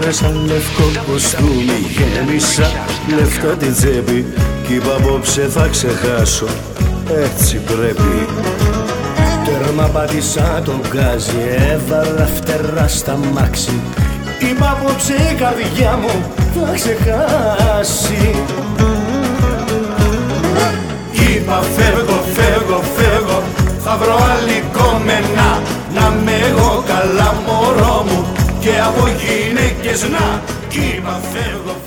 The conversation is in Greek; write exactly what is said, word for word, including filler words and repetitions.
φόρεσα λευκό κοστούμι, γέμισα λεφτά την τσέπη κι είπα απόψε θα ξεχάσω, έτσι πρέπει. Τέρμα πάτησα το γκάζι, έβαλα φτερά στα μάξι, είπα απόψε η καρδιά μου θα ξεχάσει. Είπα φεύγω, φεύγω, φεύγω, θα βρω άλλη κομμένα, να με εγώ καλά μωρό μου και από γυναίκες να. Είπα φεύγω,